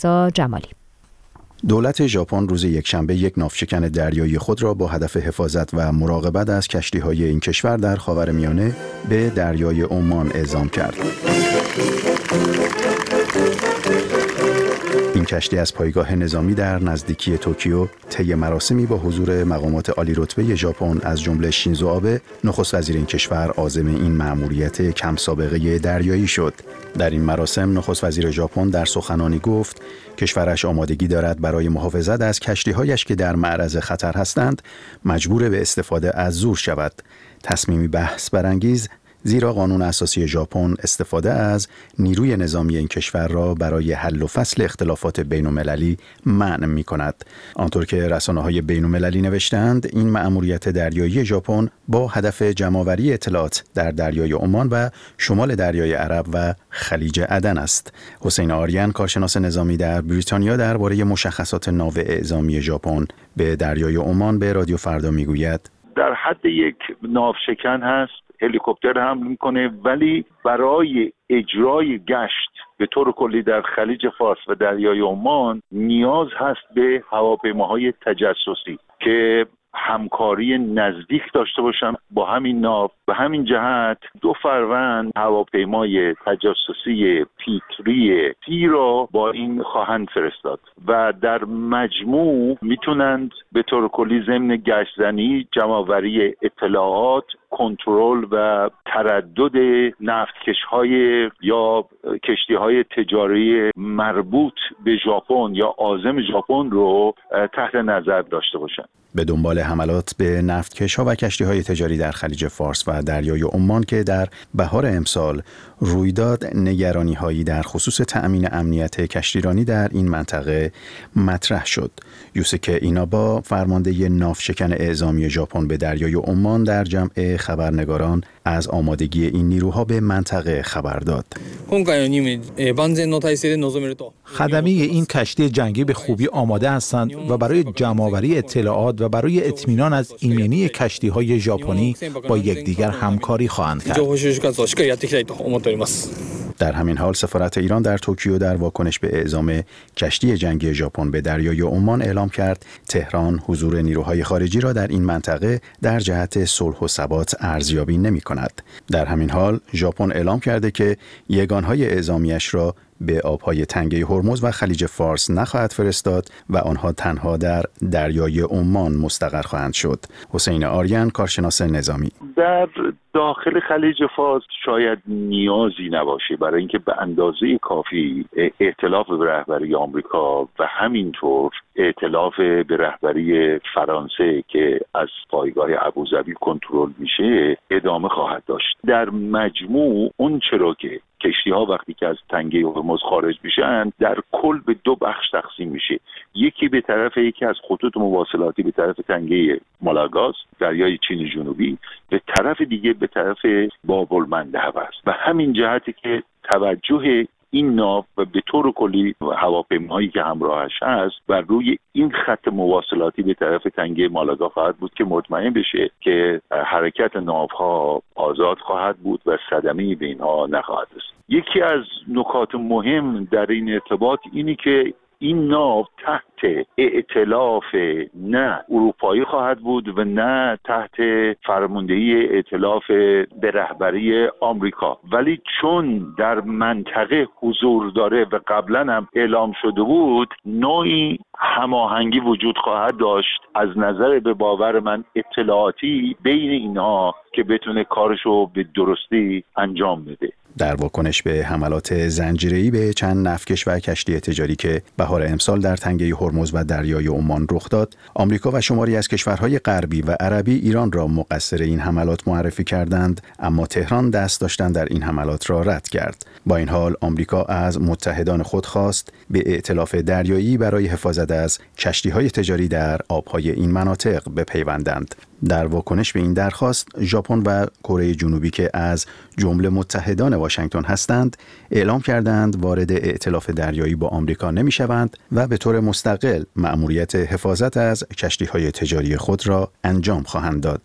جمالی. دولت ژاپن روز یکشنبه یک ناوشکن دریایی خود را با هدف حفاظت و مراقبت از کشتی‌های این کشور در خاورمیانه به دریای عمان اعزام کرد. این کشتی از پایگاه نظامی در نزدیکی توکیو طی مراسمی با حضور مقامات عالی رتبه ژاپن از جمله شینزو آبه نخست وزیر این کشور عازم این مأموریت کم سابقه دریایی شد. در این مراسم نخست وزیر ژاپن در سخنانی گفت کشورش آمادگی دارد برای محافظت از کشتی‌هایش که در معرض خطر هستند مجبور به استفاده از زور شود. تصمیمی بحث برانگیز زیرا قانون اساسی ژاپن استفاده از نیروی نظامی این کشور را برای حل و فصل اختلافات بین‌المللی منع می‌کند. آنطور که رسانه‌های بین‌المللی نوشتند این مأموریت دریایی ژاپن با هدف جمع‌آوری اطلاعات در دریای عمان و شمال دریای عرب و خلیج عدن است. حسین آریان کارشناس نظامی در بریتانیا درباره مشخصات ناو اعزامی ژاپن به دریای عمان به رادیو فردا میگوید در حد یک ناوشکن هست، هلیکوپتر حمل میکنه، ولی برای اجرای گشت به طور کلی در خلیج فارس و دریای عمان نیاز هست به هواپیماهای تجسسی که همکاری نزدیک داشته باشن با همین ناو. به همین جهت 2 فروند هواپیمای تجسسی پیکری 30 را با این خواهند فرستاد و در مجموع میتونند به طور کلی ضمن گشتزنی، جمع‌آوری اطلاعات، کنترل و تردد نفتکش‌های یا کشتی‌های تجاری مربوط به ژاپن یا عازم ژاپن رو تحت نظر داشته باشند. به دنبال حملات به نفتکش‌ها و کشتی‌های تجاری در خلیج فارس و دریای عمان که در بهار امسال روی داد، نگرانی‌هایی در خصوص تأمین امنیت کشتیرانی در این منطقه مطرح شد. یوسوکه اینابا فرمانده ناوشکن اعزامی ژاپن به دریای عمان در جمع خبرنگاران از آمادگی این نیروها به منطقه خبر داد. خدمه این کشتی جنگی به خوبی آماده هستند و برای جمع‌آوری اطلاعات و برای اطمینان از ایمنی کشتی‌های ژاپنی با یکدیگر همکاری خواهند کرد. در همین حال سفارت ایران در توکیو در واکنش به اعزام کشتی جنگی ژاپن به دریای عمان اعلام کرد تهران حضور نیروهای خارجی را در این منطقه در جهت صلح و ثبات ارزیابی نمی‌کند. در همین حال ژاپن اعلام کرده که یگانهای اعزامیش را به آبهای تنگه هرمز و خلیج فارس نخواهد فرستاد و آنها تنها در دریای عمان مستقر خواهند شد. حسین آریان کارشناس نظامی: در داخل خلیج فارس شاید نیازی نباشه برای اینکه به اندازه کافی ائتلاف به رهبری آمریکا و همینطور ائتلاف به رهبری فرانسه که از پایگاه ابوظبی کنترل میشه ادامه خواهد داشت. در مجموع اون چرا که کشتی‌ها وقتی که از تنگه هرمز خارج میشن در کل به 2 بخش تقسیم میشه، یکی به طرف یکی از خطوط مواصلاتی به طرف تنگه مالاگاس دریای چین جنوبی، به طرف دیگه به طرف باب المندب است و همین جهتی که توجه این ناو و به طور کلی هواپیماهایی که همراهش هست بر روی این خط مواصلاتی به طرف تنگه مالاگا خواهد بود که مطمئن بشه که حرکت ناوها آزاد خواهد بود و صدمه‌ای به اینها نخواهد رسید. یکی از نکات مهم در این ارتباط اینی که این ناو تحت ائتلاف نه اروپایی خواهد بود و نه تحت فرماندهی ائتلاف به رهبری آمریکا، ولی چون در منطقه حضور داره و قبلا هم اعلام شده بود، نوعی هماهنگی وجود خواهد داشت از نظر به باور من اطلاعاتی بین اینها که بتونه کارشو به درستی انجام بده. در واکنش به حملات زنجیره‌ای به چند نفتکش و کشتی تجاری که بهار امسال در تنگه هرمز و دریای عمان رخ داد، آمریکا و شماری از کشورهای غربی و عربی ایران را مقصر این حملات معرفی کردند، اما تهران دست داشتن در این حملات را رد کرد. با این حال آمریکا از متحدان خود خواست به ائتلاف دریایی برای حفاظت از کشتی‌های تجاری در آب‌های این مناطق بپیوندند. در واکنش به این درخواست، ژاپن و کره جنوبی که از جمله متحدان واشنگتن هستند، اعلام کردند وارد ائتلاف دریایی با آمریکا نمی‌شوند و به طور مستقل مأموریت حفاظت از کشتی‌های تجاری خود را انجام خواهند داد.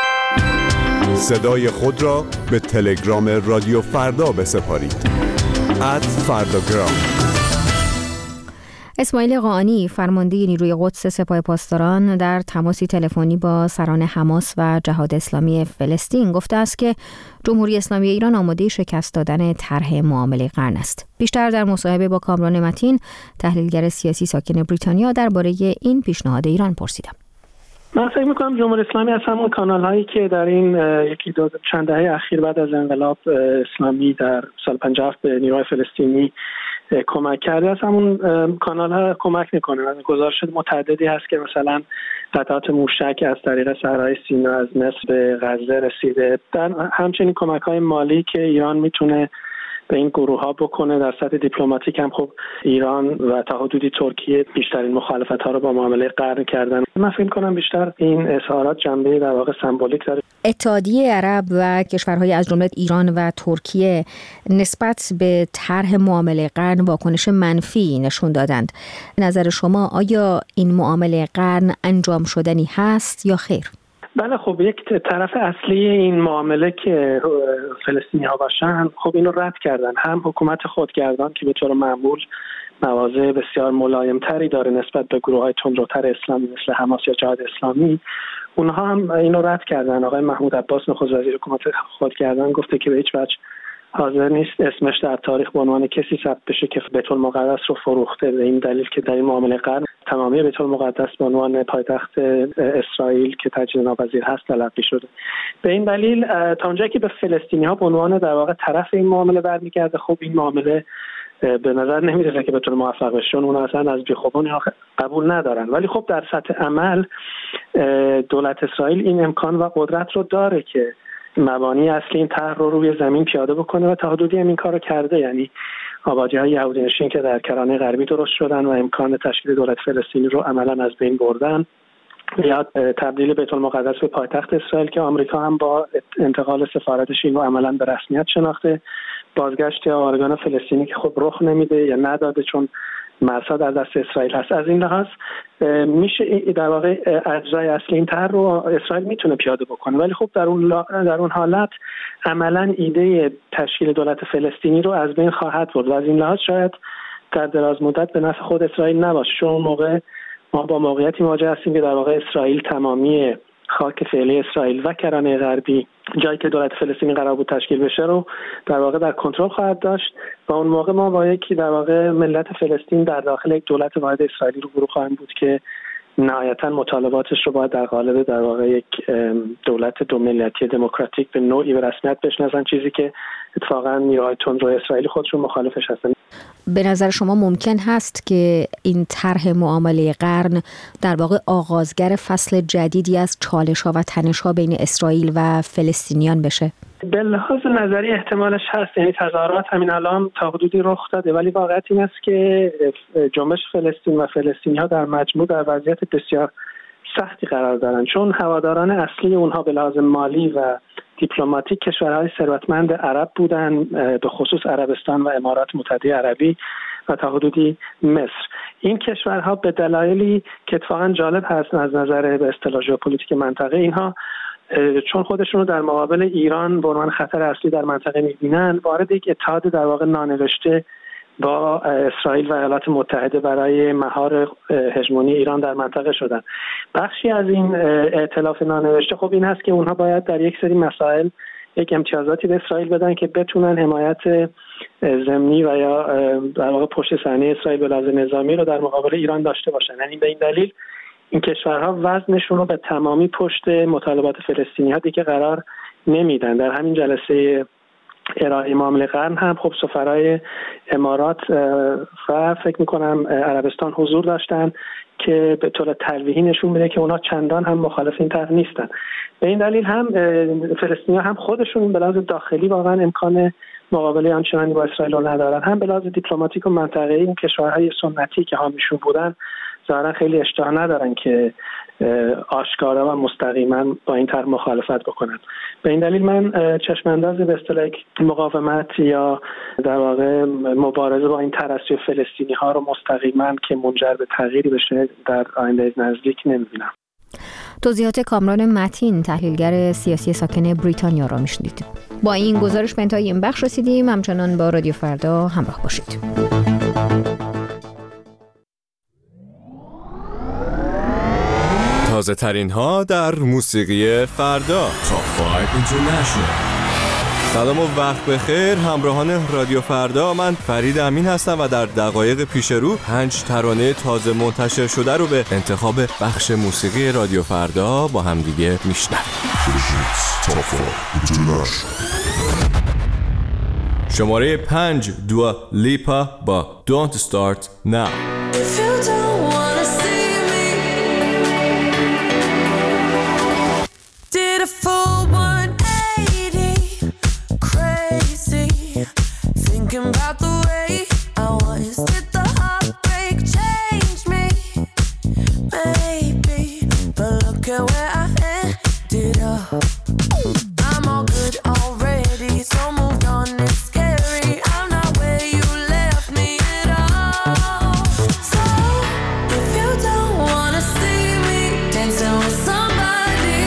صدای خود را به تلگرام رادیو فردا بسپارید. @فرداگرام. اسماعیل قاآنی فرمانده نیروی قدس سپاه پاسداران در تماسی تلفنی با سران حماس و جهاد اسلامی فلسطین گفته است که جمهوری اسلامی ایران آماده شکست دادن طرح معامله قرن است. بیشتر در مصاحبه با کامران متین، تحلیلگر سیاسی ساکن بریتانیا، درباره این پیشنهاد ایران پرسیدم. من فکر می‌کنم جمهوری اسلامی از همون کانال‌هایی که در این چند دهه اخیر بعد از انقلاب اسلامی در سال 57 به نیروهای فلسطینی کمک کرده، از همون کانال‌ها کمک می‌کنه. گزارش متعددی هست که مثلا قطعات موشک از طریق صحرای سینا از مصر به غزه رسیده. در همچنین کمک‌های مالی که ایران میتونه به این گروه‌ها بکنه. در سطح دیپلماتیک هم خب ایران و تا حدودی ترکیه بیشترین مخالفت‌ها رو با معامله قرن کردن. من فکر کنم بیشتر این اظهارات جنبه در واقع سمبولیک داره. اتحادیه عرب و کشورهای از جمله ایران و ترکیه نسبت به طرح معامله قرن واکنش منفی نشون دادند. نظر شما آیا این معامله قرن انجام شدنی هست یا خیر؟ بله، خب یک طرف اصلی این معامله که فلسطینی‌ها باشن، خب اینو رد کردن. هم حکومت خودگردان که به طور معمول مواضع بسیار ملایم‌تری داره نسبت به گروه‌های تندروتر اسلامی مثل حماس یا جهاد اسلامی، اونها هم اینو رد کردن. آقای محمود عباس نخست وزیر حکومت خودگردان گفته که به هیچ وجه حاضر نیست اسمش در تاریخ به عنوان کسی ثبت بشه که بیت المقدس رو فروخته، به این دلیل که در این معامله قرن تمامی بیت المقدس به عنوان پایتخت اسرائیل که تجدید ناپذیر هست تلقی شده. به این دلیل تا اونجایی که به فلسطینی‌ها به عنوان در واقع طرف این معامله برمیگرده، خب این معامله به نظر نمیرسه که بتونه موفق بشه، چون اونها اصلا از بیخوبان قبول ندارن. ولی خب در سطح عمل دولت اسرائیل این امکان و قدرت رو داره که مبانی اصلی این طرح رو روی زمین پیاده بکنه و تا حدودی هم این کارو کرده. یعنی آبادی‌های یهودی نشین که در کرانه غربی درست شدن و امکان تشکیل دولت فلسطینی رو عملاً از بین بردن، یا تبدیل بیت المقدس به پایتخت اسرائیل که آمریکا هم با انتقال سفارتش این رو عملاً به رسمیت شناخته، بازگشت آرگان فلسطینی که خب رخ نمیده یا نداده چون مرزها در دست اسرائیل هست. از این لحاظ میشه در واقع اجزای اصلی این طرح رو اسرائیل میتونه پیاده بکنه، ولی خب در اون حالت عملا ایده تشکیل دولت فلسطینی رو از بین خواهد برد و از این لحاظ شاید در دراز مدت به نفع خود اسرائیل نباشه، چون موقع ما با موقعیتی مواجه هستیم که در واقع اسرائیل تمامی خاک فعلی اسرائیل و کرانه غربی، جایی که دولت فلسطینی قرار بود تشکیل بشه، رو در واقع در کنترل خواهد داشت و اون موقع ما با یکی در واقع ملت فلسطین در داخل یک دولت واحد اسرائیلی رو خواهیم بود که نهایتا مطالباتش رو باید در قالب در واقع یک دولت دو ملتی دموکراتیک به نوعی به رسمیت بشناسن، چیزی که اتفاقا نیروهای تندرو اسرائیلی خودشون مخالفش هستن. به نظر شما ممکن هست که این طرح معامله قرن در واقع آغازگر فصل جدیدی از چالش‌ها و تنش‌ها بین اسرائیل و فلسطینیان بشه؟ به لحاظ نظری احتمالش هست، یعنی تظاهرات همین الان تا حدودی رخ داده، ولی واقعیت این است که جنبش فلسطین و فلسطینی‌ها در مجموع در وضعیت بسیار سختی قرار دارن، چون هواداران اصلی اونها به لحاظ مالی و دیپلماتیک کشورهای ثروتمند عرب بودن، به خصوص عربستان و امارات متحده عربی و تا حدودی مصر. این کشورها به دلایلی که اتفاقا جالب هست از نظر به اصطلاح ژئوپلیتیک منطقه، اینها چون خودشون رو در مقابل ایران به عنوان خطر اصلی در منطقه می‌بینن، وارد یک اتحاد در واقع نانوشته با اسرائیل و ایالات متحده برای مهار هژمونی ایران در منطقه شدن. بخشی از این ائتلاف نانوشته خب این هست که اونها باید در یک سری مسائل یک امتیازاتی به اسرائیل بدن که بتونن حمایت ضمنی و یا در واقع پشت صحنه اسرائیل به لحاظ نظامی رو در مقابل ایران داشته باشن. یعنی به این دلیل این کشورها وزنشون رو به تمامی پشت مطالبات فلسطینی‌ها دیگه قرار نمیدن. در همین جلسه ارائه معامله قرن هم خب سفرای امارات و فکر میکنم عربستان حضور داشتن که به طور تلویحی نشون میده که اونا چندان هم مخالف این طرح نیستن. به این دلیل هم فلسطینی‌ها هم خودشون به لحاظ داخلی واقعا امکان مقابله آنچنانی با اسرائیل رو ندارن، هم به لحاظ دیپلماتیک و منطقه‌ای این کشورهای سنتی که حامیشون بودن ظاهرا خیلی اشتها ندارن که آشکارا و مستقیما با این طرح مخالفت بکنن. به این دلیل من چشمانداز به اصطلاح مقاومت یا در واقع مبارزه با این طرح فلسطینی ها رو مستقیما که منجر به تغییری بشه در آینده نزدیک نمیبینم. توضیحات کامران متین، تحلیلگر سیاسی ساکن بریتانیا را میشنید. با این گزارش به انتهای این بخش رسیدیم. همچنان با رادیو فردا همراه باشید. تازه ترین ها در موسیقی فردا. سلام و وقت بخیر همراهان رادیو فردا. من فرید امین هستم و در دقایق پیش رو 5 ترانه تازه منتشر شده رو به انتخاب بخش موسیقی رادیو فردا با هم دیگه میشنویم. شماره 5 دوا لیپا با Don't Start Now. About the way I was, did the heartbreak change me? Maybe, but look at where I ended up. I'm all good already, so moved on, it's scary. I'm not where you left me at all. So, if you don't wanna see me dancing with somebody,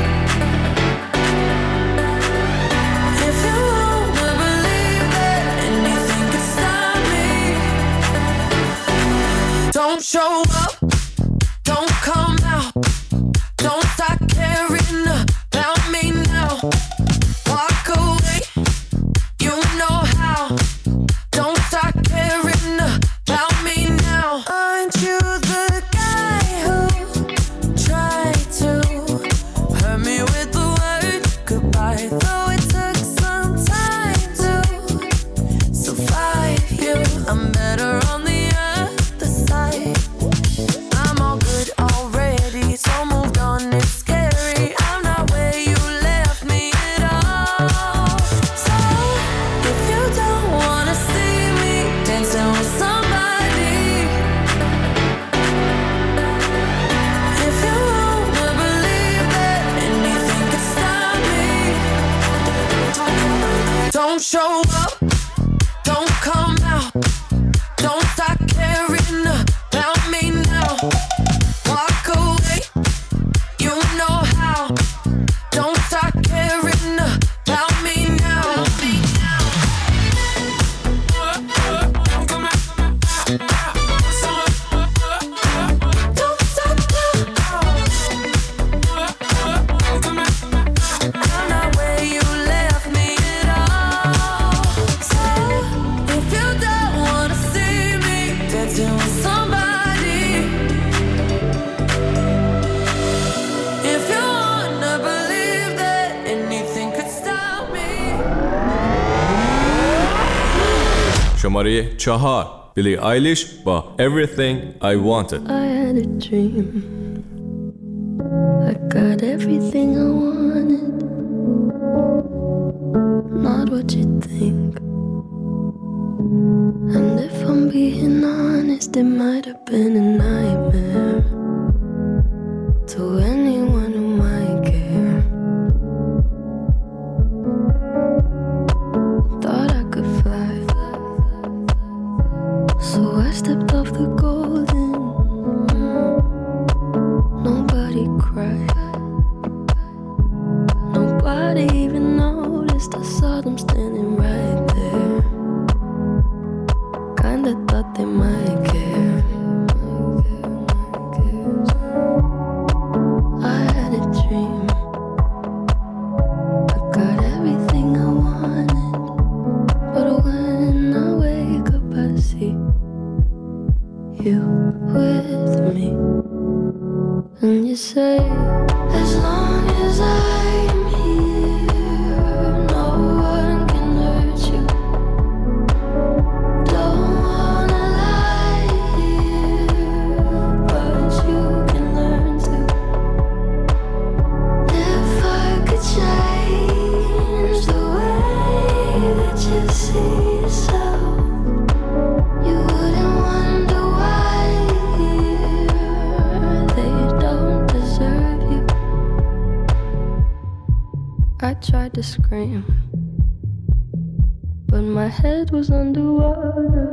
if you wanna believe that anything could stop me, don't show up, don't come out, don't start caring about me now. Walk away, you know how. Don't start caring about me now. Aren't you the guy who tried to hurt me with the word goodbye? Though it took some time to survive you, I'm better on the other side. I'm all good already, so moved on, it's scary. I'm not where you left me at all. So, if you don't wanna see me dancing with somebody, if you wanna believe that anything could stop me, don't show up, don't come out, don't start caring about me now. Walk away, you know how. Don't start caring about me now. Don't stop now. I'm not where you left me at all. So, if you don't wanna see me dancing with somebody, if you wanna believe that anything could stop me. شماره 4 بیلی آیلیش با Everything I Wanted. I had a dream. I got everything I wanted. Not what you think. And if I'm being honest, it might have been a nightmare to anyone who might care. Thought I could fly, so I stepped off the golden. Nobody cried, nobody even noticed. I saw them standing right there. Kinda thought they might care. I had a dream. I got everything I wanted, but when I wake up I see you with me. And you say, as long as I'm here, no one can hurt you. Don't wanna lie here, but you can learn to. If I could change the way that you see yourself, you wouldn't wonder why they don't deserve you. I tried to scream, but my head was underwater.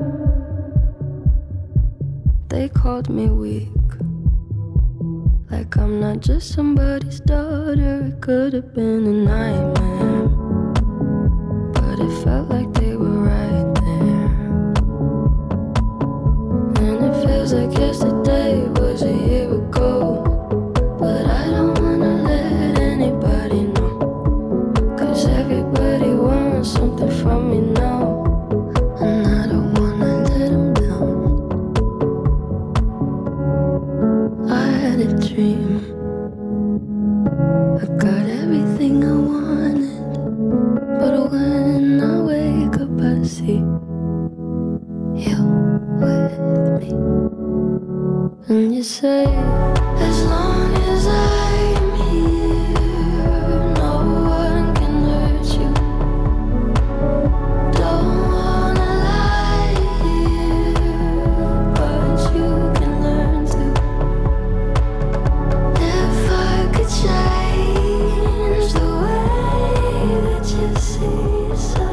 They called me weak, like I'm not just somebody's daughter. It could have been a nightmare, but it felt like they were right there. And it feels like yesterday was a year ago, but you say, as long as I'm here, no one can hurt you. Don't wanna lie here, but you can learn to. If I could change the way that you see so.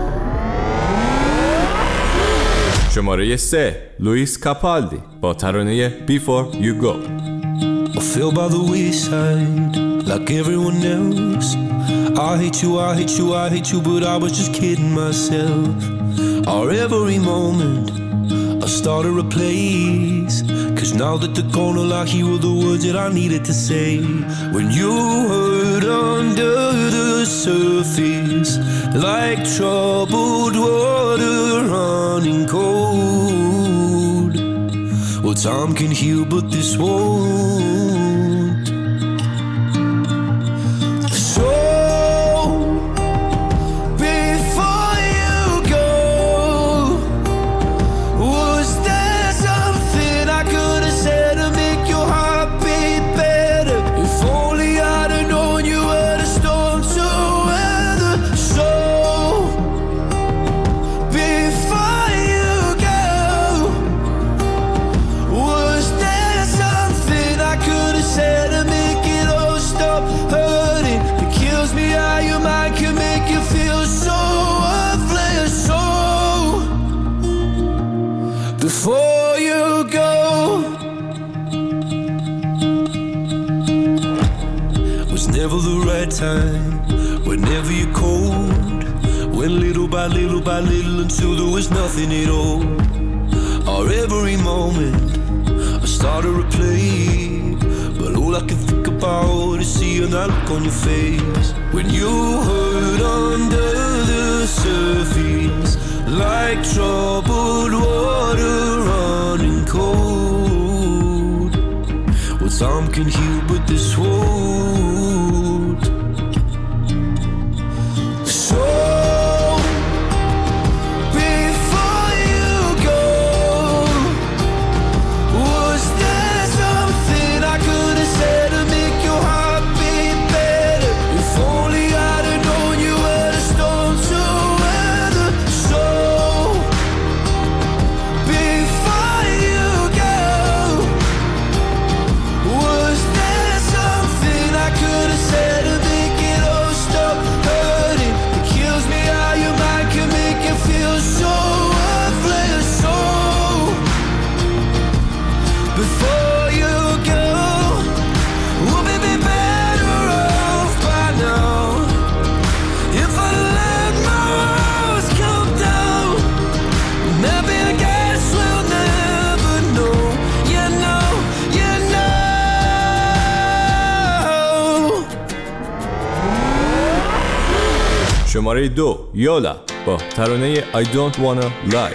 شماره 3 لوئیس کاپالدی با ترانه Before You Go. I fell by the wayside like everyone else. I hate you, I hate you, I hate you, but I was just kidding myself. Our every moment I started a place, 'cause now that they're gone, all I hear were the words that I needed to say. When you hurt under the surface, like troubled water running cold. Well, time can heal, but this won't. So, before you go, was there something I could have said to make your heart beat better? If only I'd have known you were the storm to weather. So, before you go, was there something I could have said to make it all stop hurting? It kills me how your mind can make you feel so worthless. So, before you go, was never the right time, whenever you're cold. Went little by little by little until there was nothing at all. Our every moment I started to play, but all I can think about is seeing that look on your face. When you hurt under the surface, like troubled water running cold. Well, time can heal, but this won't. So, before you go, was there something I could have said to make your heart beat better? If only I'd have known you were the storm to weather. So, before you go, was there something I could have said to make it all stop hurting? It kills me how your mind can make you feel so worthless. So, before you go, would we be better off by now? If I let my walls come down, maybe I guess we'll never know. You know, you know. شماره 2 یولا با ترانه I Don't Wanna Lie.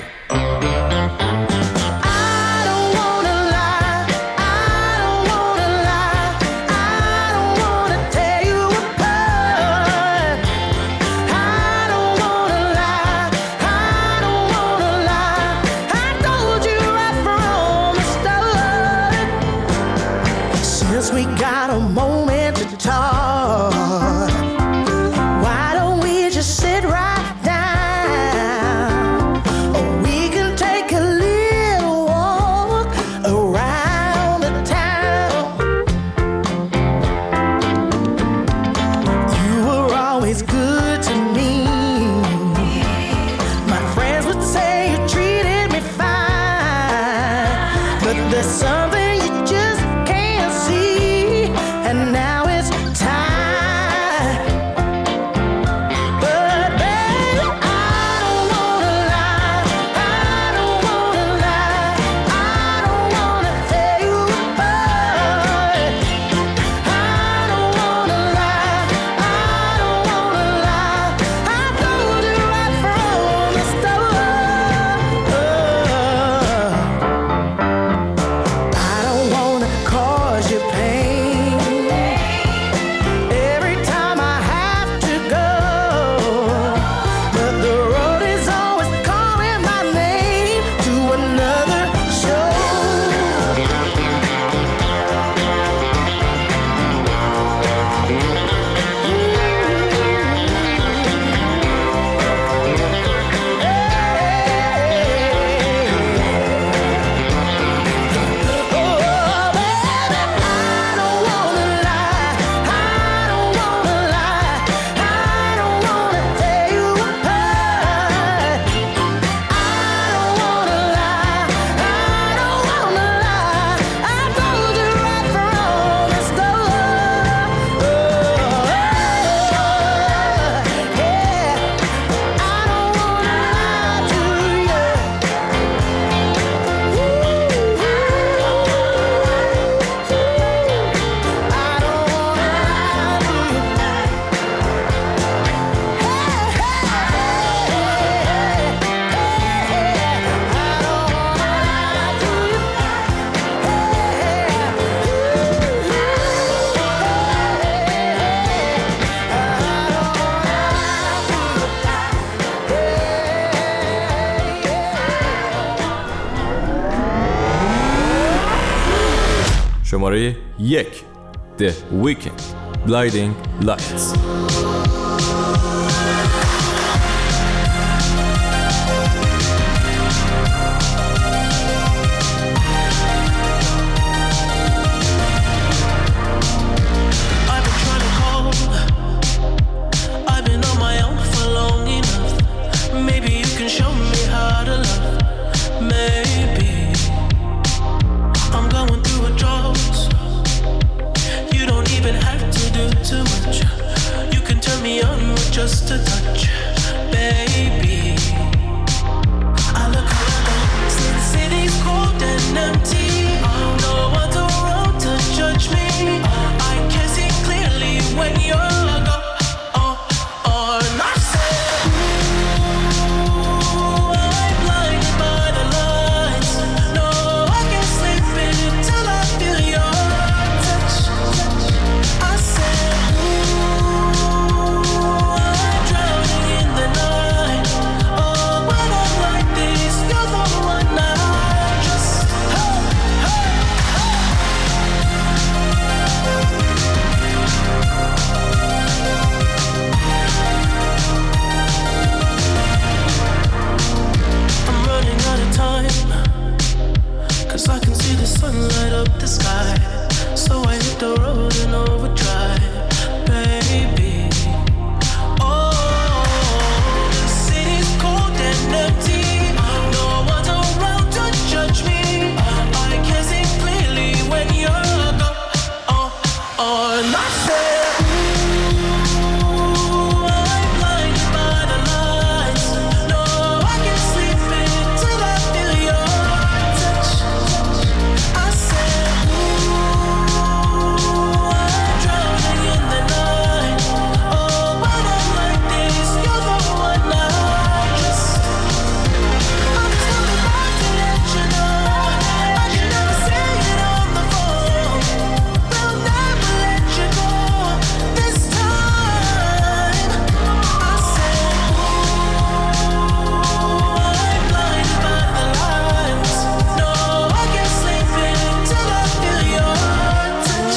I don't wanna lie, I don't wanna lie, I don't wanna tear you apart. I don't wanna lie, I don't wanna lie, I told you right from the start. Since we got a moment to talk, why don't we just sit right down? Or we can take a little walk around the town. You were always good to me. My friends would say you treated me fine, but there's something you just can't see, and now it's time. But babe, I don't wanna lie, I don't wanna lie, I don't wanna tear you apart. I don't wanna lie, I don't wanna lie, I told you right from the start. I شماره 1 The Weeknd Blinding Lights. Just a touch, baby. I look around, see the city's cold and empty. No one's around to judge me. I can see clearly when you're gone. And I said, ooh, I'm blinded by the lights. No, I can't sleep until I feel your touch. I said, I can see the sun light up the sky, so I hit the road in overdrive, baby. Oh, the city's cold and empty. No one's around to judge me. I can see clearly when you're gone. And I said, ooh, I'm blinded by the lights. No, I can't sleep until I feel your touch. I said, ooh, I'm drowning in the night. Oh, when I'm like this, you're the one I just. I'm just coming back to let you know. I should never say it on the phone. We'll never let you go this time. I said, ooh, I'm blinded by the lights. No, I can't sleep until I feel your touch.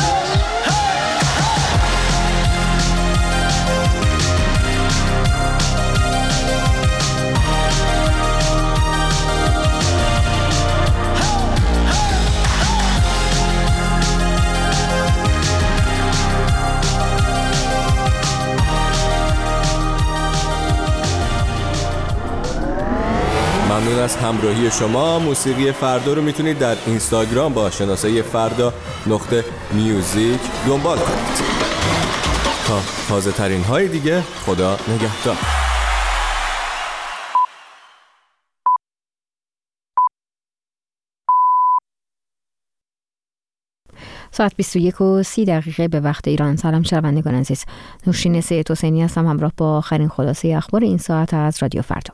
ممنون از همراهی شما. موسیقی فردا رو میتونید در اینستاگرام با شناسه فردا.میوزیک دنبال کنید. تا تازه ترین های دیگه، خدا نگهدار. ساعت 21:30 به وقت ایران. سلام شنوندگان عزیز، نوشین سید حسینی هستم، همراه با آخرین خلاصه اخبار این ساعت از رادیو فردا.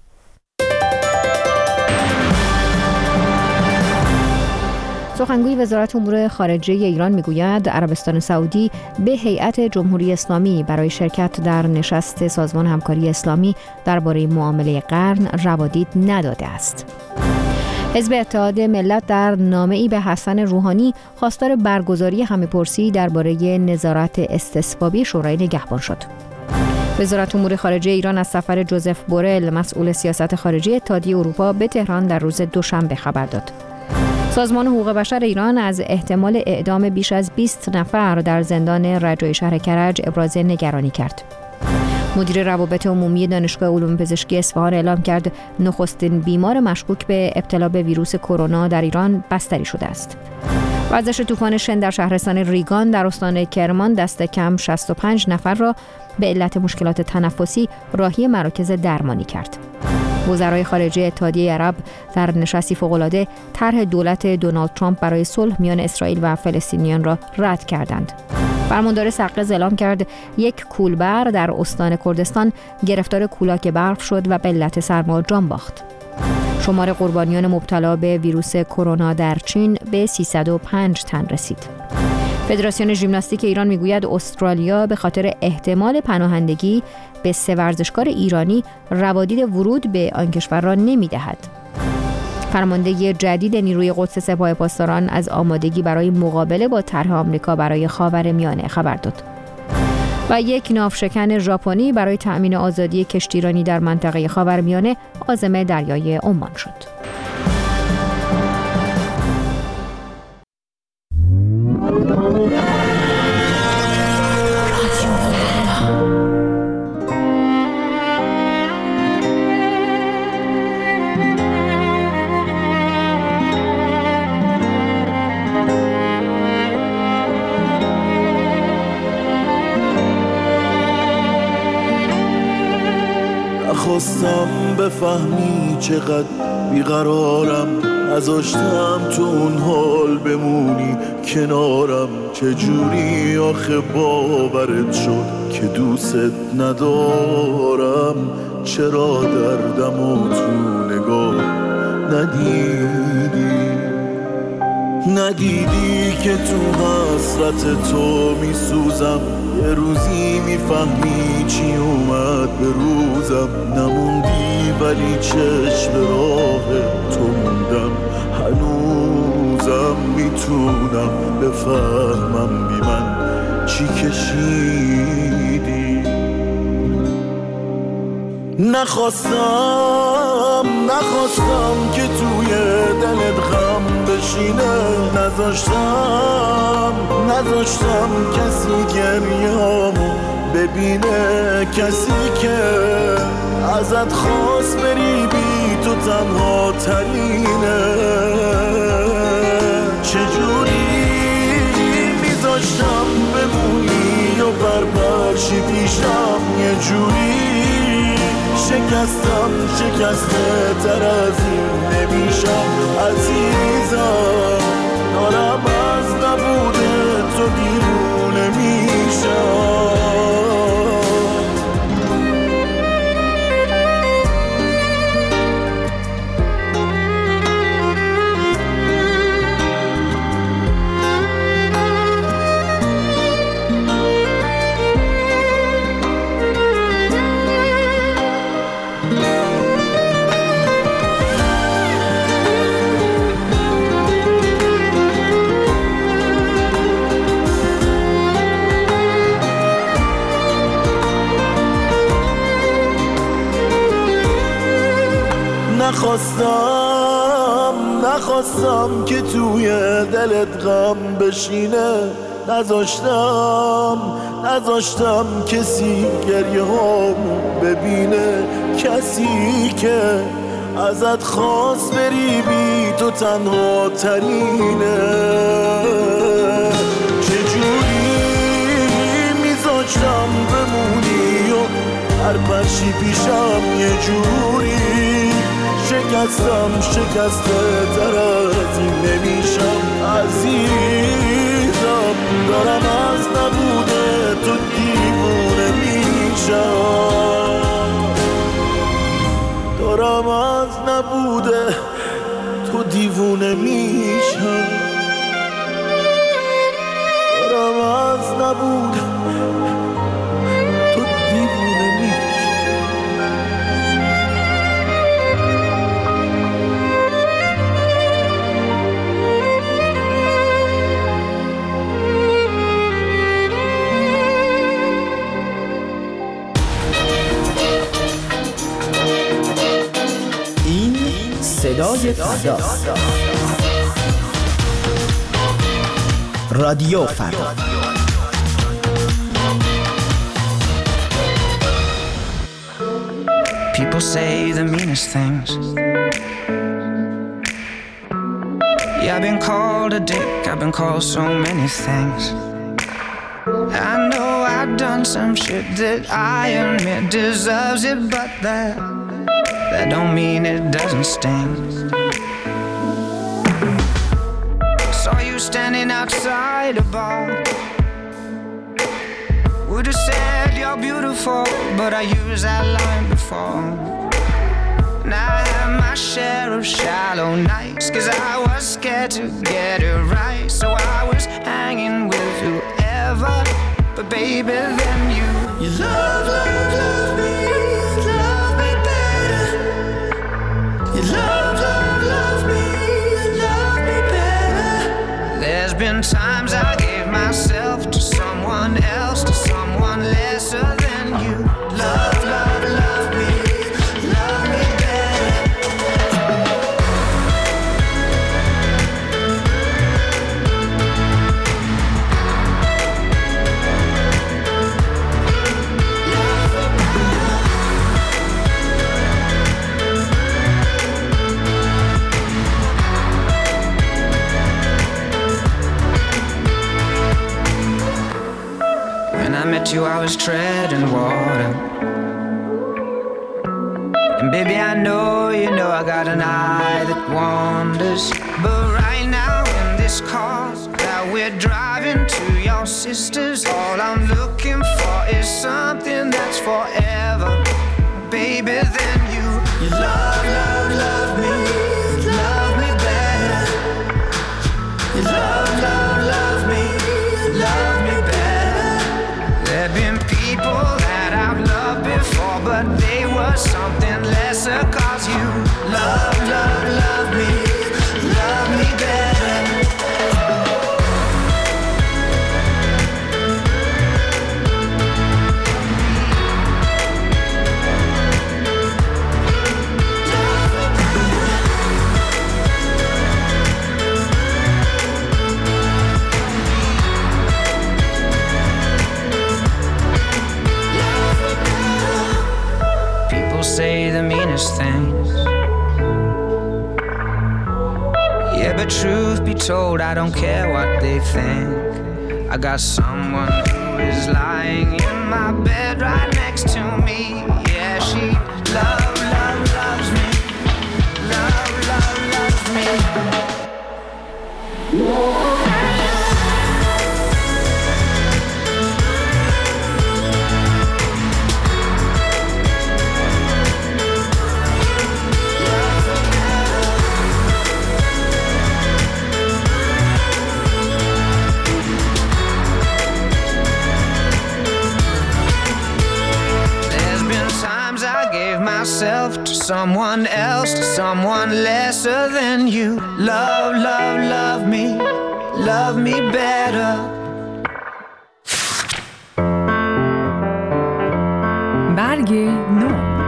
سخنگوی وزارت امور خارجه ایران میگوید عربستان سعودی به هیئت جمهوری اسلامی برای شرکت در نشست سازمان همکاری اسلامی درباره معامله قرن روادید نداده است. حزب اتحاد ملت در نامه‌ای به حسن روحانی خواستار برگزاری همه‌پرسی درباره نظارت استصوابی شورای نگهبان شد. وزارت امور خارجه ایران از سفر جوزف بورل، مسئول سیاست خارجی اتحادیه اروپا، به تهران در روز دوشنبه خبر داد. سازمان حقوق بشر ایران از احتمال اعدام بیش از 20 نفر در زندان رجای شهر کرج ابراز نگرانی کرد. مدیر روابط عمومی دانشگاه علوم پزشکی اصفهان اعلام کرد نخستین بیمار مشکوک به ابتلا به ویروس کرونا در ایران بستری شده است. وزش طوفان شن در شهرستان ریگان در استان کرمان دست کم 65 نفر را به علت مشکلات تنفسی راهی مراکز درمانی کرد. وزرای خارجه اتحادیه عرب در نشستی فوق‌العاده طرح دولت دونالد ترامپ برای صلح میان اسرائیل و فلسطینیان را رد کردند. فرماندار سقز اعلام کرد یک کولبر در استان کردستان گرفتار کولاک برف شد و به علت سرما جان باخت. شمار قربانیان مبتلا به ویروس کرونا در چین به 305 تن رسید. فدراسیون ژیمناستیک ایران میگوید استرالیا به خاطر احتمال پناهندگی به 3 ورزشکار ایرانی روادید ورود به آن کشور را نمیدهد. فرمانده جدید نیروی قدس سپاه پاسداران از آمادگی برای مقابله با طرح آمریکا برای خاورمیانه خبر داد. و یک ناوشکن ژاپنی برای تأمین آزادی کشتیرانی در منطقه خاورمیانه عازم دریای عمان شد. خواستم بفهمی چقدر بیقرارم، نذاشتم تو اون حال بمونی کنارم. چجوری آخه باورت شد که دوست ندارم؟ چرا دردمو تو نگاه ندیدی که تو حسرت تو میسوزم؟ یه روزی میفهمی چی اومد به روزم. نموندی ولی چشم راه تو موندم، هنوزم میتونم بفهمم بی من چی کشیدی. نخواستم که توی دلت غم بشینه، نذاشتم کسی گریه‌امو ببینه، کسی که ازت خواست بری بی تو تنها ترینه. چجوری میذاشتم بمونی و بربرشی پیشم؟ یه جوری شکسته تر از این نمیشم عزیزم. دارم از نبوده تو دیوونه میشم. نخواستم که توی دلت غم بشینه، نذاشتم کسی گریه هامو ببینه، کسی که ازت خواست بری بی تو تنها ترینه. چجوری میذاشتم بمونی و هر پرشی پیشم یه جوری شکسته تر از این نمیشم عزیزم. دارم از نبوده تو دیوونه میشم، دارم از نبوده تو دیوونه میشم، دارم از نبوده تو دیوونه میشم. صدای فردا، رادیو فردا. People say the meanest things. Yeah, I've been called a dick, I've been called so many things. I know I've done some shit that I admit deserves it, but that don't mean it doesn't sting. Saw you standing outside a bar. Would've said you're beautiful, but I used that line before. And I had my share of shallow nights, 'cause I was scared to get it right. So I was hanging with whoever, but baby then you love me better. You love me There's been times I gave myself to someone else, to someone lesser than you. Love, love, love me better. When I met you, I was treading water. And baby, I know, you know I got an eye that wanders. But right now in this car that we're driving to your sister's, all I'm looking for is something that's forever. Baby, then you love, love, love me better. You love, love, love me better. There've been people that I've loved before, but they were something lesser. Cause you love, love, love me better. Say the meanest things. Yeah, but truth be told, I don't care what they think. I got someone who is lying in my bed right next to me. Yeah, she love, love, loves me. Love, love, loves me. Myself to someone else, to someone lesser than you. Love, love, love me better. برگ نو.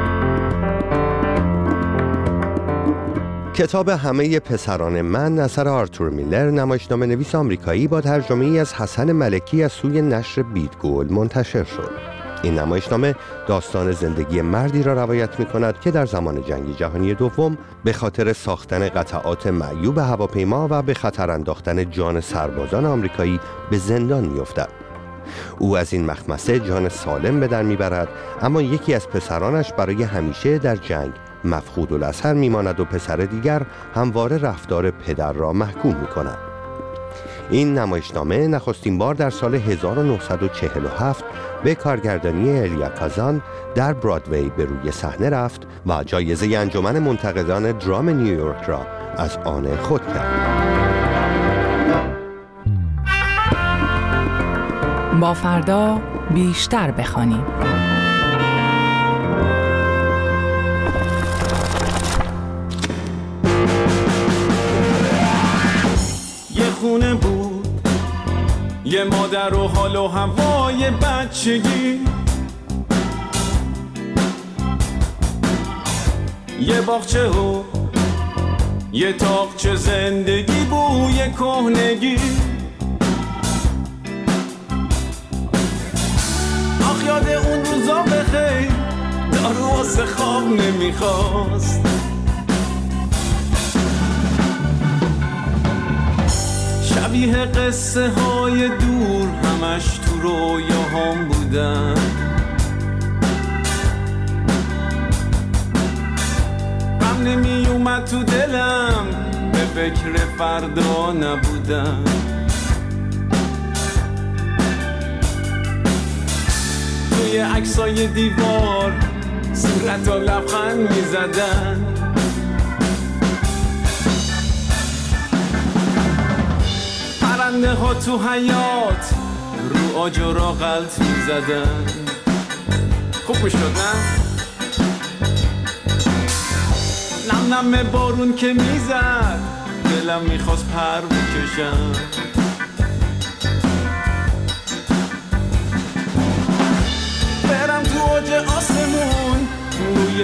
کتاب همه پسران من اثر آرتور میلر، نمایشنامه نویس آمریکایی با ترجمه‌ای از حسن ملکی از سوی نشر بیدگول منتشر شد. این نمایشنامه داستان زندگی مردی را روایت می‌کند که در زمان جنگ جهانی دوم به خاطر ساختن قطعات معیوب هواپیما و به خطر انداختن جان سربازان آمریکایی به زندان می‌افتد. او از این مخمسه جان سالم به در می‌برد، اما یکی از پسرانش برای همیشه در جنگ مفقود الاثر می‌ماند و پسر دیگر همواره رفتار پدر را محکوم می‌کند. این نمایشنامه نخستین بار در سال 1947 به کارگردانی الیا کازان در برادوی به روی صحنه رفت و جایزه انجمن منتقدان درام نیویورک را از آن خود کرد. با فردا بیشتر بخوانیم. یه خونه بود، یه مادر و حال و هوای بچگی، یه باغچه و یه تاقچه زندگی، بوی کهنگی. آخ یاد اون روزا بخیر، دارو واسه خواب نمیخواست. شبیه قصه های دور همش تو رویاهام بودن. غم نمی اومد تو دلم، به فکر فردا نبودم. توی عکسای دیوار صورت و لبخند می زدن. پرنده ها تو حیات رو آجرا غلط می زدن. خوب می شد نه؟ نم نم بارون که می زد، دلم می خواست پر بکشم.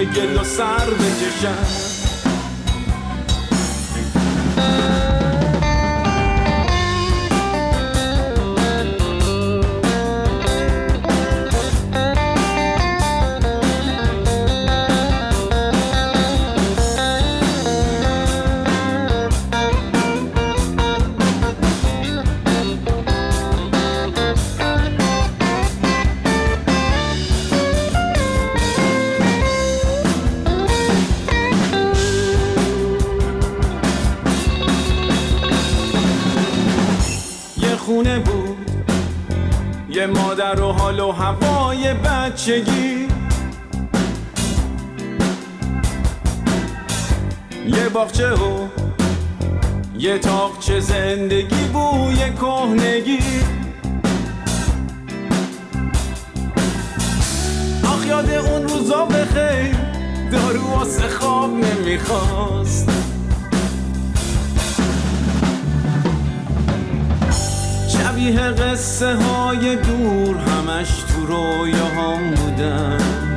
بوی گل و سر بکشم. خونه بود یه مادر و حال و هوای بچگی، یه باغچه و یه تاقچه زندگی، بوی کهنگی. آخ یاد اون روزا بخیر، دارو واسه خواب نمیخواست. شبیه قصه های دور همش تو رویاهام بودن.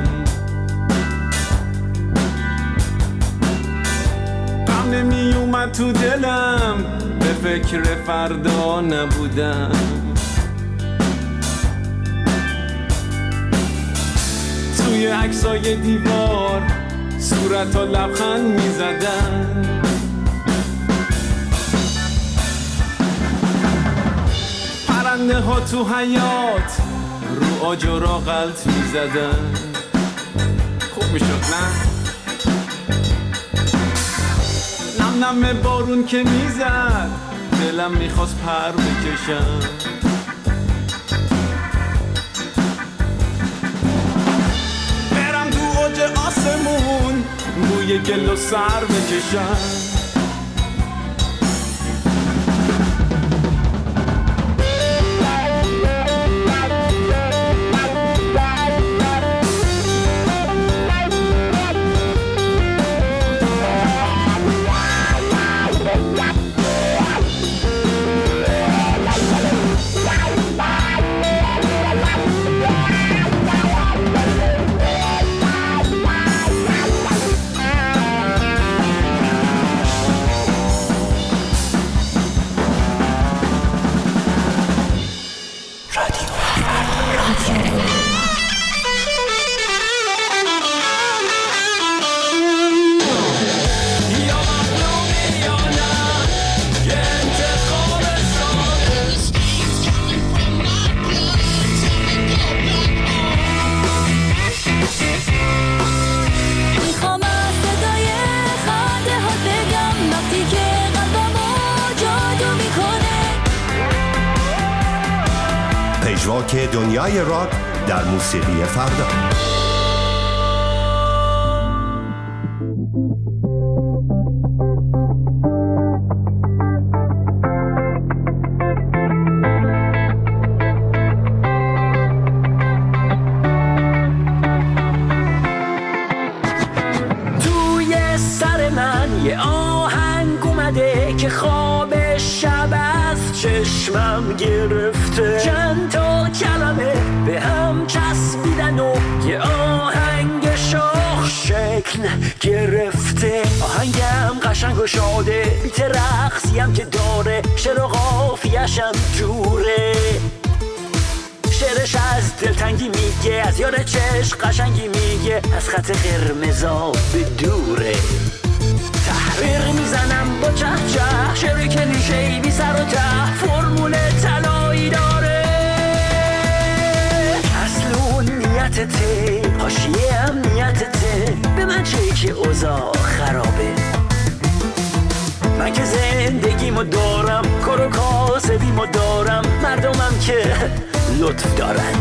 غم نمی اومد تو دلم، به فکر فردا نبودم. توی عکسای دیوار صورت ها لبخند می زدن. پرنده ها تو حیات رو آجرا غلط می زدن. خوب می شد نه؟ نم نم بارون که می زد، دلم می خواست پر بکشم. برم تو اوج آسمون، بوی گل و سر بکشم. پژواک دنیای راک در موسیقی فردا. توی سر من یه آهنگ اومده که خواب شب از چشمم گرفته. چند تا کلمه به هم چسبیدن و یه آهنگ شاخ شکل گرفته. آهنگم قشنگ و شاده، بیت رقصیم که داره، شعر و قافیه‌شم جوره. شعرش از دلتنگی میگه، از یار چشم قشنگی میگه، از خط قرمزا به دوره. تحریر میزنم با چه چه، شعر کلیشه‌ای بی سر و ته، فرمول طلایی داره. اصل اون نیتته، حاشیه هم نیتته، به من چه که اوضاع خرابه. من که زندگیمو دارم، کار و کاسبیمو دارم، مردمم که لطف دارن.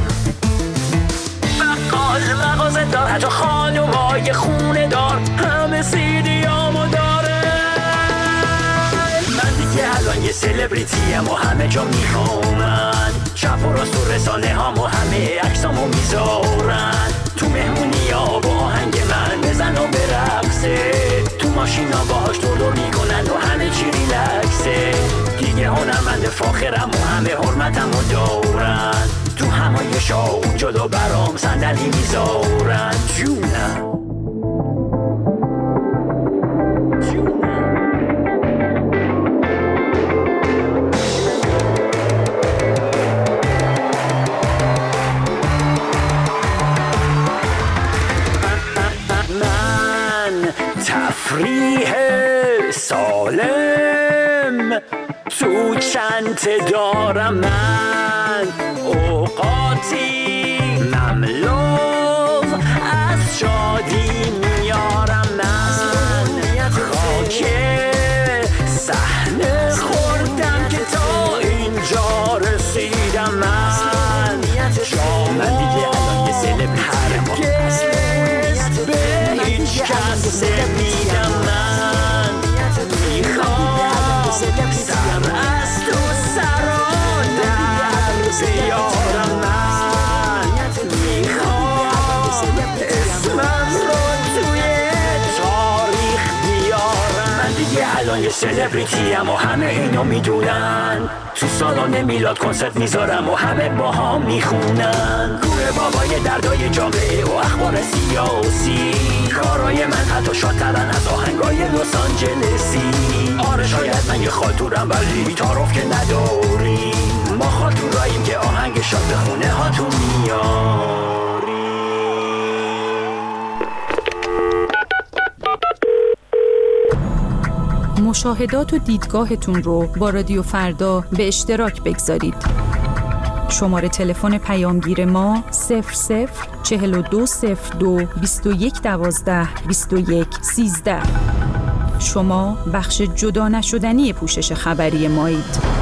بقال مغازه دار، حتی خانومای خونه دار، همه سیدیامو داره. من دیگه الان یه سلبریتیم و همه جا میخوامن، چپ و راست و رسانه هامو همه عکسامو میذارن. تو مهمونی ها با آهنگ من بزن و برقصه، تو ماشینا باهاش دور میکنن و همه چی ریلکسه. دیگه هنرمند فاخرم و همه حرمتمو دارن، تو همایشا اون جلو برام صندلی میذارن. جونم چند دارم من، اوقاتی مملو از شادی میارم من، خاک صحنه خوردم که تا اینجا رسیدم من دیگه الان یه سلبریتیم هرگز به هیچ کس نمیدم من، میخوام سر از تو سران در بیارم من، میخوام اسمم رو توی تاریخ بیارم من دیگه الان یه سلبریتیم و همه اینو میدونن، تو سالن میلاد کنسرت میذارم و همه با هم میخونن، کوره بابای دردای جامعه و اخبار سیاسی، کارای من حتی شادترن از آهنگای لس آنجلسی. آره شاید من یه خالتورم ولی تعارف که نداریم، ما خالتوراییم که آهنگ شاد به خونه هاتون میاریم. مشاهدات و دیدگاهتون رو با رادیو فردا به اشتراک بگذارید. شماره تلفن پیامگیر ما 004202 2112 2113. شما بخش جدا نشدنی پوشش خبری مایید.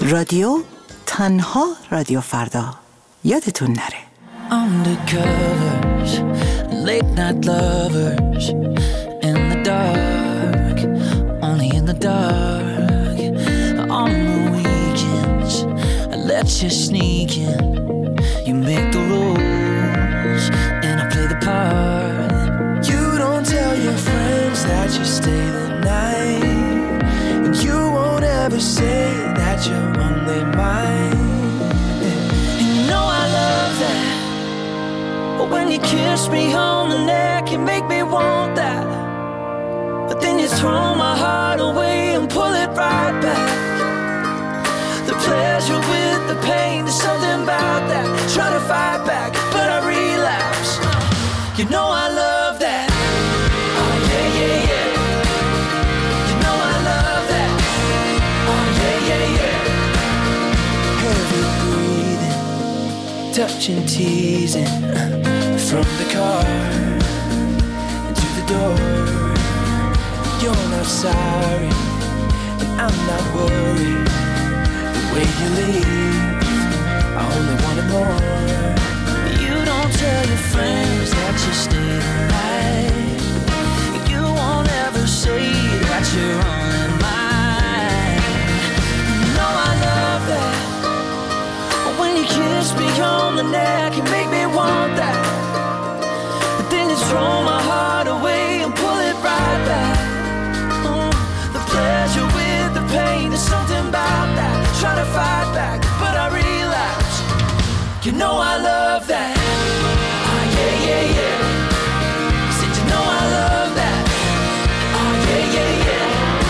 رادیو تنها رادیو فردا. یادتون نره. Undercovers, late night lovers, in the dark, only in the dark. On the weekends, I let you sneak in. You make the rules, and I play the part. You don't tell your friends that you stay the night, and you won't ever say that you're only mine. And you know I love that. But when you kiss me on the neck, you make me want that. But then you throw my heart away and pull it right back. The pleasure with the pain, there's something about that. Try to fight back, but I relapse. You know I love that. Oh yeah, yeah, yeah. You know I love that. Oh yeah, yeah, yeah. Heavy breathing, touching, teasing. From the car to the door. You're not sorry, and I'm not worried. The way you leave, I only wanted more. You don't tell your friends that you stay the night. You won't ever say that you're only mine. You know I love that. When you kiss me on the neck, you make me want that. Throw my heart away and pull it right back. The pleasure with the pain, there's something about that. Try to fight back, but I relapse. You know I love that. Oh yeah, yeah, yeah. Said you know I love that. Oh yeah, yeah, yeah.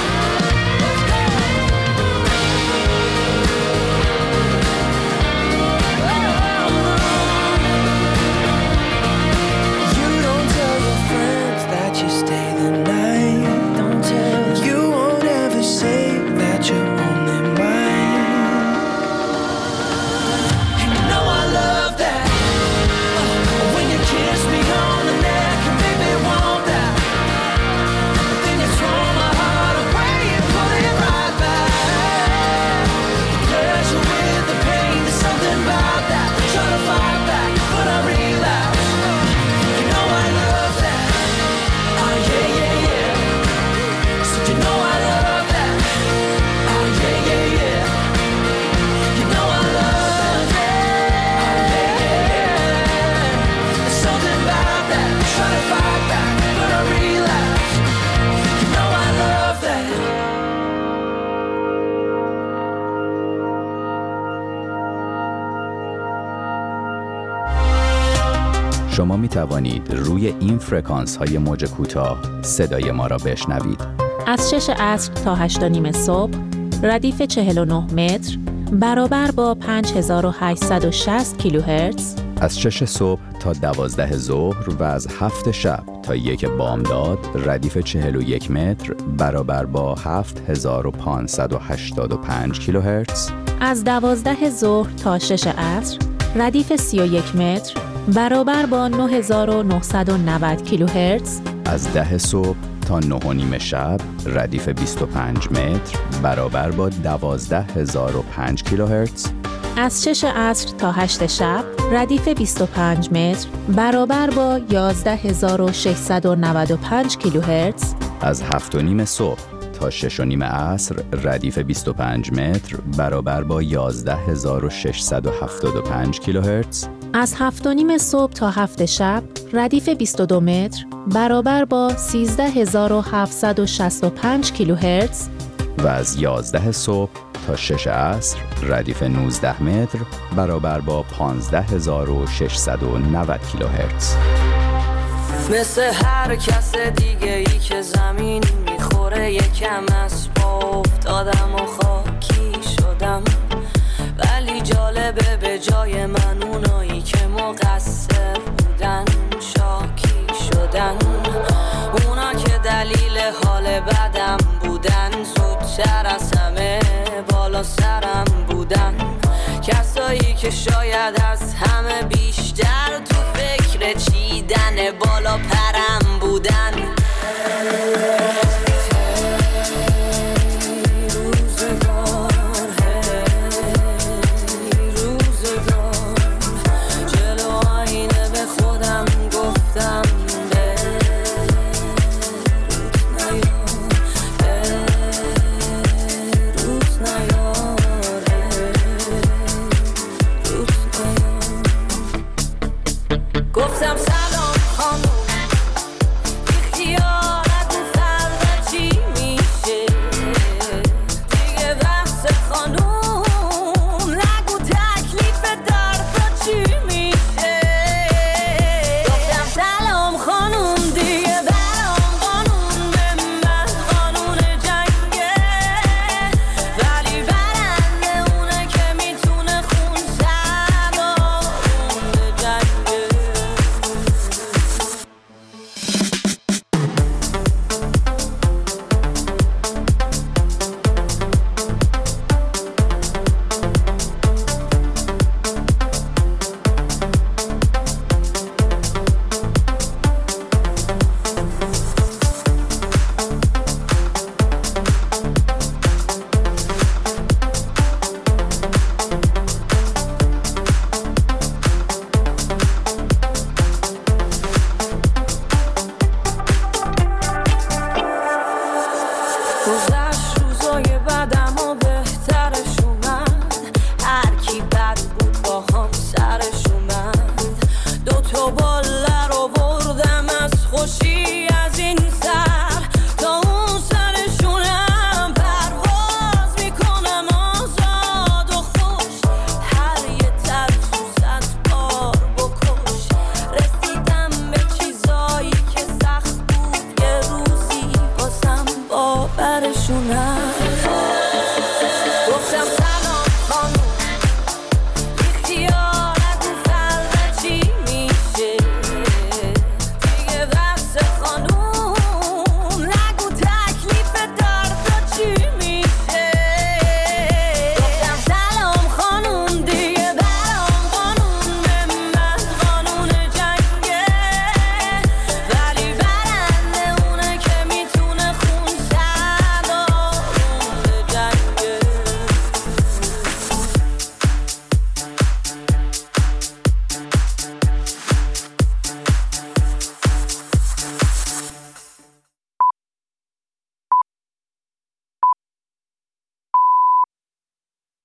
شما می توانید روی این فرکانس های موج کوتاه صدای ما را بشنوید. از 6 عصر تا 8 و نیم صبح، ردیف 49 متر برابر با 5860 کیلوهرتز. از 6 صبح تا 12 ظهر و از 7 شب تا 1 بامداد، ردیف 41 متر برابر با 7585 کیلوهرتز. از 12 ظهر تا 6 عصر، ردیف 31 متر برابر با 9990 کیلوهرتز. از 10 صبح تا 9 و نیم شب، ردیف 25 متر برابر با 12005 کیلوهرتز. از 6 عصر تا 8 شب، ردیف 25 متر برابر با 11695 کیلوهرتز. از 7 و نیم صبح تا 6 و نیم عصر، ردیف 25 متر برابر با 11675 کیلوهرتز. از 7 و نیم صبح تا 7 شب، ردیف 22 متر برابر با 13765 کیلوهرتز. و از 11 صبح تا 6 عصر، ردیف 19 متر برابر با 15690 کیلوهرتز. مثل هر کس دیگه ای که زمین میخوره، یکم از پا افتادم و خاکی شدم. ولی جالبه به جای من اونایی که مقصر بودن شاکی شدن. اونا که دلیل حال بدم بودن، زودتر از همه بالا سرم بودن. کسایی که شاید از همه بیشتر تو فکر چیدن بالا پرم بودن.